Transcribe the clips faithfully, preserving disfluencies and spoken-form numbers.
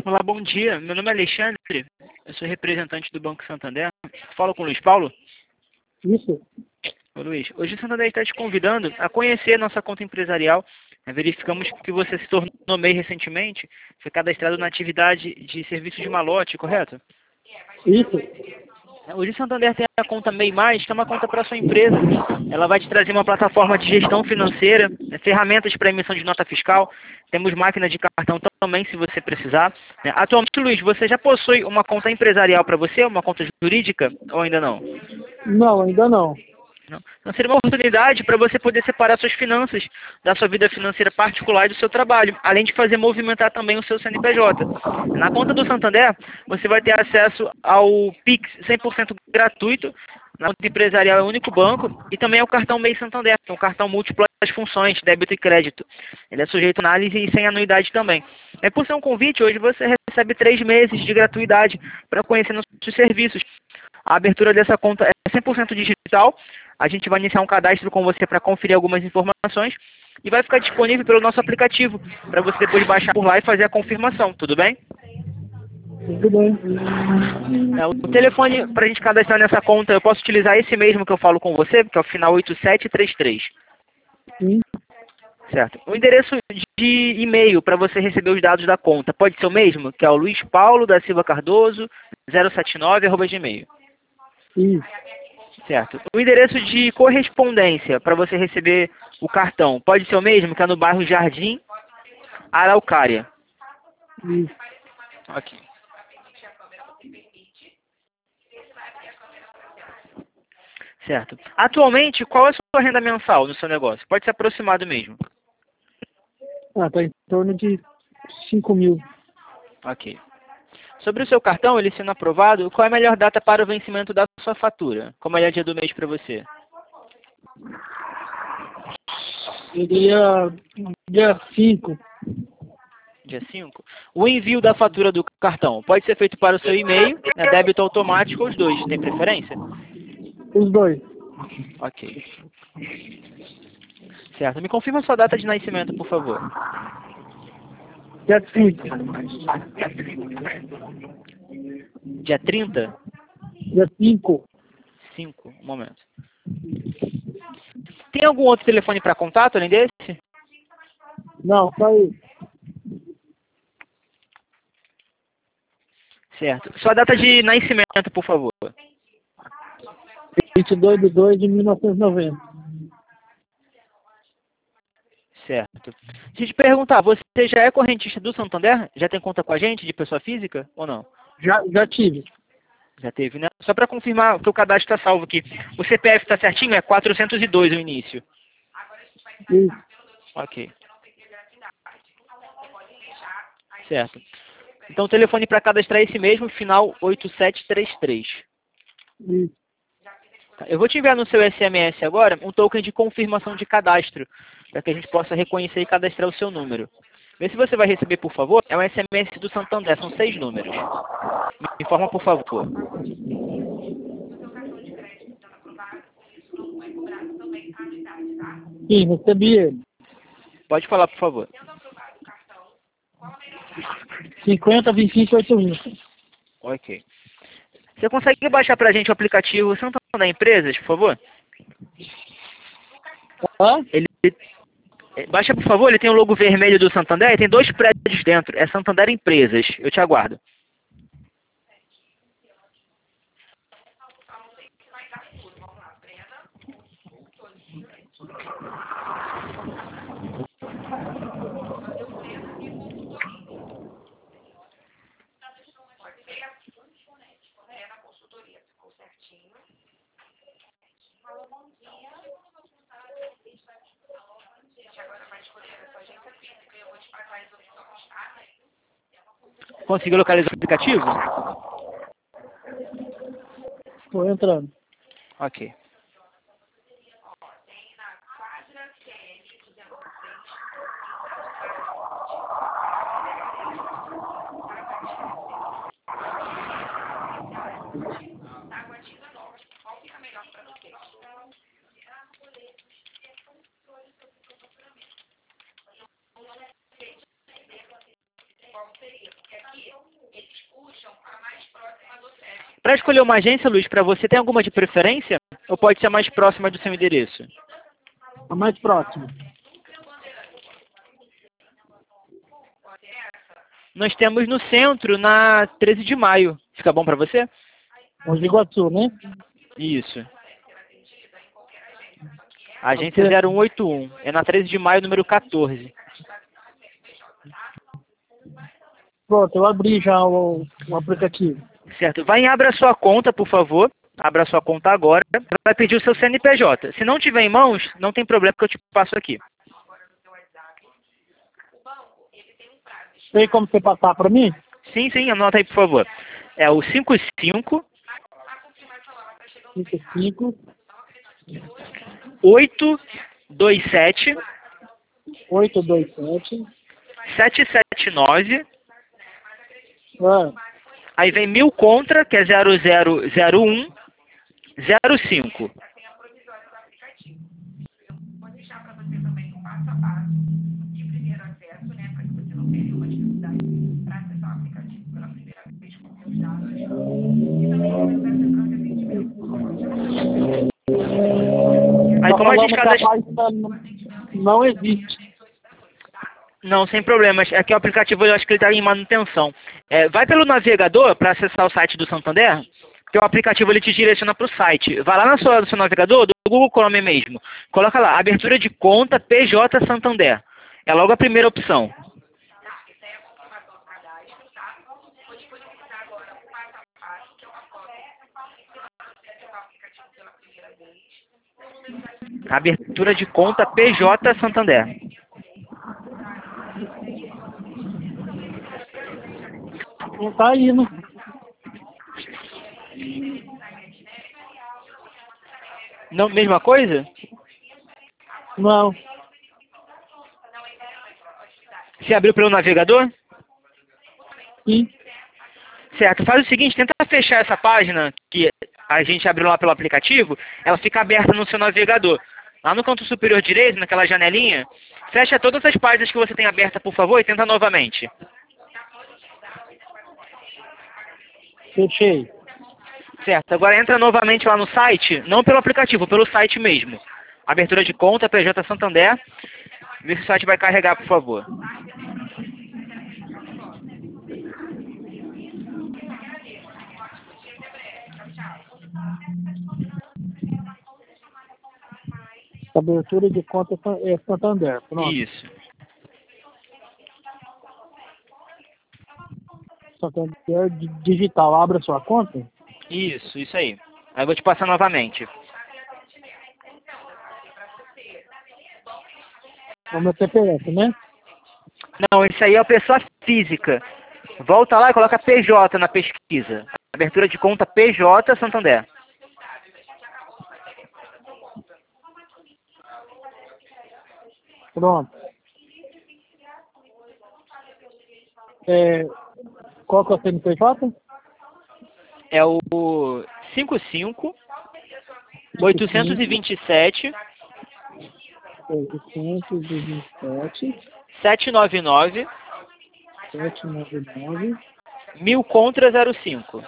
Olá, bom dia. Meu nome é Alexandre, eu sou representante do Banco Santander. Falo com o Luiz Paulo? Isso. Ô, Luiz, hoje o Santander está te convidando a conhecer a nossa conta empresarial. Verificamos que você se tornou M E I recentemente, foi cadastrado na atividade de serviço de malote, correto? Isso. Hoje o Santander tem a conta M E I Mais, que é uma conta para a sua empresa. Ela vai te trazer uma plataforma de gestão financeira, ferramentas para emissão de nota fiscal, temos máquina de cartão também, se você precisar. Atualmente, Luiz, você já possui uma conta empresarial para você, uma conta jurídica, ou ainda não? Não, ainda não. Não. Então seria uma oportunidade para você poder separar suas finanças da sua vida financeira particular e do seu trabalho, além de fazer movimentar também o seu C N P J. Na conta do Santander, você vai ter acesso ao Pix cem por cento gratuito, na conta empresarial é o único banco, e também ao cartão M E I Santander, que é um cartão múltiplas funções, débito e crédito. Ele é sujeito a análise e sem anuidade também. É por ser um convite, hoje você recebe três meses de gratuidade para conhecer nossos serviços. A abertura dessa conta é cem por cento digital. A gente vai iniciar um cadastro com você para conferir algumas informações e vai ficar disponível pelo nosso aplicativo para você depois baixar por lá e fazer a confirmação, tudo bem? Tudo bem. É, o telefone para a gente cadastrar nessa conta, eu posso utilizar esse mesmo que eu falo com você, que é o final oito sete três três. Sim. Certo. O endereço de e-mail para você receber os dados da conta pode ser o mesmo, que é o luiz paulo da silva cardoso zero sete nove arroba gmail. Isso. Certo. O endereço de correspondência para você receber o cartão pode ser o mesmo, que é no bairro Jardim Araucária. Isso. Ok. Certo. Atualmente, qual é a sua renda mensal no seu negócio? Pode ser aproximado mesmo. Ah, tá em torno de cinco mil. Ok. Sobre o seu cartão, ele sendo aprovado, qual é a melhor data para o vencimento da sua fatura? Qual é o melhor dia do mês para você? Seria dia cinco. Dia cinco. O envio da fatura do cartão pode ser feito para o seu e-mail, né, débito automático ou os dois. Tem preferência? Os dois. Ok. Certo. Me confirma a sua data de nascimento, por favor. Dia cinco. Dia trinta? Dia cinco. cinco. Um momento. Tem algum outro telefone para contato além desse? Não, só isso. Certo. Sua data de nascimento, por favor. vinte e dois de dois de mil novecentos e noventa. Certo. Se te perguntar, você já é correntista do Santander? Já tem conta com a gente, de pessoa física, ou não? Já, já tive. Já teve, né? Só para confirmar que o cadastro está salvo aqui. O C P F está certinho? É quatrocentos e dois o início. Isso. Ok. Certo. Então o telefone para cadastrar é esse mesmo, final oito sete três três. Isso. Tá. Eu vou te enviar no seu S M S agora um token de confirmação de cadastro, para que a gente possa reconhecer e cadastrar o seu número. Vê se você vai receber, por favor. É um S M S do Santander, são seis números. Me informa, por favor. Sim, recebi ele. Pode falar, por favor. cinquenta, vinte e cinco, oito mil. Ok. Você consegue baixar para a gente o aplicativo Santander Empresas, por favor? Hã? Ele Baixa, por favor, ele tem o logo vermelho do Santander e tem dois prédios dentro. É Santander Empresas. Eu te aguardo. Conseguiu localizar o aplicativo? Estou entrando. Ok. Para escolher uma agência, Luiz, para você, tem alguma de preferência? Ou pode ser a mais próxima do seu endereço? A mais próxima. Nós temos no centro, na treze de maio. Fica bom para você? Mogi de Iguaçu, né? Isso. Agência zero um oito um. É na treze de maio, número quatorze. Pronto, eu abri já o, o aplicativo. Certo. Vai em abra sua conta, por favor. Abra sua conta agora. Vai pedir o seu C N P J. Se não tiver em mãos, não tem problema que eu te passo aqui. Tem como você passar para mim? Sim, sim, anota aí, por favor. É o cinco cinco cinco cinco oito dois sete oito dois sete sete sete nove. Ah, Aí vem mil contra, que é zero zero zero um zero cinco. Aí como a gente cada... não existe. Não, sem problemas. É que o aplicativo, eu acho que ele está em manutenção. É, vai pelo navegador para acessar o site do Santander, que o aplicativo ele te direciona para o site. Vai lá na sua, no seu navegador, do Google Chrome mesmo. Coloca lá, abertura de conta P J Santander. É logo a primeira opção. Abertura de conta P J Santander. Não tá indo. Não, mesma coisa? Não. Você abriu pelo navegador? Sim. Certo. Faz o seguinte, tenta fechar essa página que a gente abriu lá pelo aplicativo, ela fica aberta no seu navegador. Lá no canto superior direito, naquela janelinha, fecha todas as páginas que você tem aberta, por favor, e tenta novamente. Fechei. Certo. Agora entra novamente lá no site, não pelo aplicativo, pelo site mesmo. Abertura de conta, P J Santander. Vê se o site vai carregar, por favor. Abertura de conta é Santander. Pronto. Isso. Santander digital. Abra sua conta. Isso, isso aí. Aí eu vou te passar novamente. É o meu C P F, né? Não, isso aí é a pessoa física. Volta lá e coloca P J na pesquisa. Abertura de conta P J Santander. Pronto. É, qual que é o C N P J? É o cinco cinco oitocentos e vinte e sete oitocentos e vinte e sete sete nove nove sete nove nove mil contra zero cinco.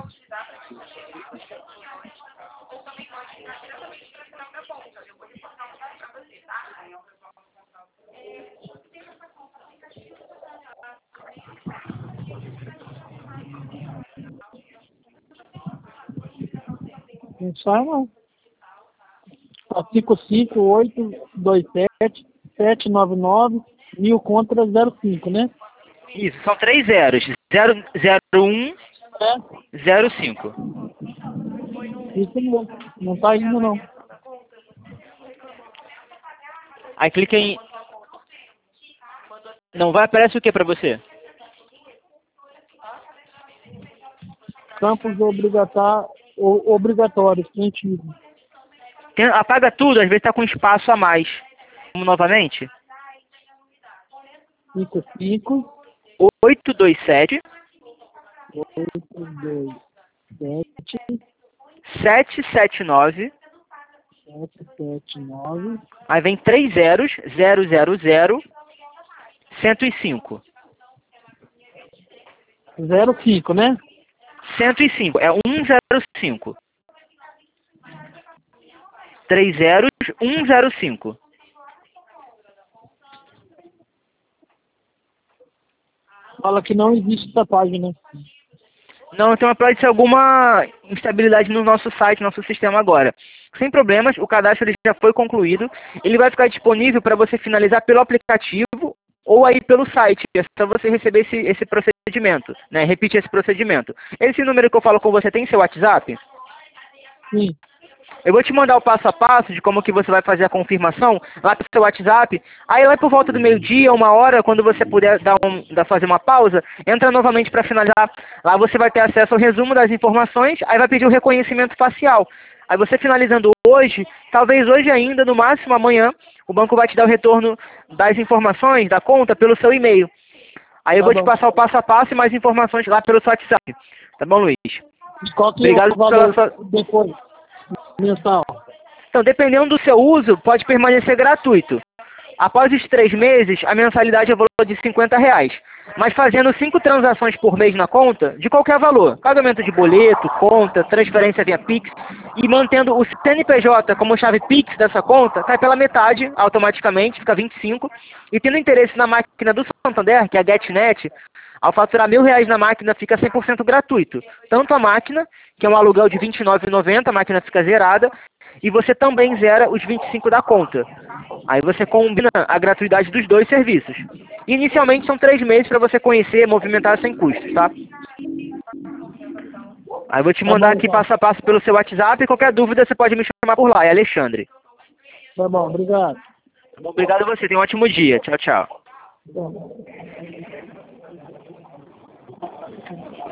Não sai não. cinco cinco oito dois sete sete nove nove mil contra zero cinco, né? Isso, são três zeros. zero zero um É. zero cinco. Isso não, não tá indo não. Aí clica em... Não vai, aparece o que pra você? Campos obrigatórios, obrigatórios, preenchido. Tem- apaga tudo, às vezes tá com espaço a mais. Vamos novamente? cinco cinco oito dois sete oito dois sete sete sete nove. sete sete nove Aí vem três zeros, zero zero zero, cento e cinco. zero cinco, né? cento e cinco, é um zero cinco. Três zeros, um zero cinco. Fala que não existe essa página. Não, então pode ser alguma instabilidade no nosso site, no nosso sistema agora. Sem problemas, o cadastro ele já foi concluído. Ele vai ficar disponível para você finalizar pelo aplicativo ou aí pelo site. É só você receber esse, esse procedimento, né? Repetir esse procedimento. Esse número que eu falo com você tem seu WhatsApp? Sim. Eu vou te mandar o passo a passo de como que você vai fazer a confirmação lá pro seu WhatsApp. Aí lá por volta do meio-dia, uma hora, quando você puder dar um, dar, fazer uma pausa, entra novamente para finalizar. Lá você vai ter acesso ao resumo das informações, aí vai pedir o reconhecimento facial. Aí você finalizando hoje, talvez hoje ainda, no máximo amanhã, o banco vai te dar o retorno das informações, da conta, pelo seu e-mail. Aí eu Tá vou bom. te passar o passo a passo e mais informações lá pelo seu WhatsApp. Tá bom, Luiz? E qual que é Obrigado o valor pela sua... depois, mensal? Então, dependendo do seu uso, pode permanecer gratuito. Após os três meses, a mensalidade é valor de cinquenta reais. Mas fazendo cinco transações por mês na conta, de qualquer valor, pagamento de boleto, conta, transferência via Pix, e mantendo o C N P J como chave Pix dessa conta, cai pela metade, automaticamente, fica vinte e cinco. E tendo interesse na máquina do Santander, que é a GetNet, ao faturar mil reais na máquina, fica cem por cento gratuito. Tanto a máquina, que é um aluguel de vinte e nove reais e noventa centavos, a máquina fica zerada, e você também zera os vinte e cinco da conta. Aí você combina a gratuidade dos dois serviços. Inicialmente são três meses para você conhecer e movimentar sem custos, tá? Aí eu vou te Tá mandar bom, aqui então. passo a passo pelo seu WhatsApp e qualquer dúvida você pode me chamar por lá, é Alexandre. Tá bom, obrigado. Tá bom? Obrigado a você, tenha um ótimo dia. Tchau, tchau. Tá bom.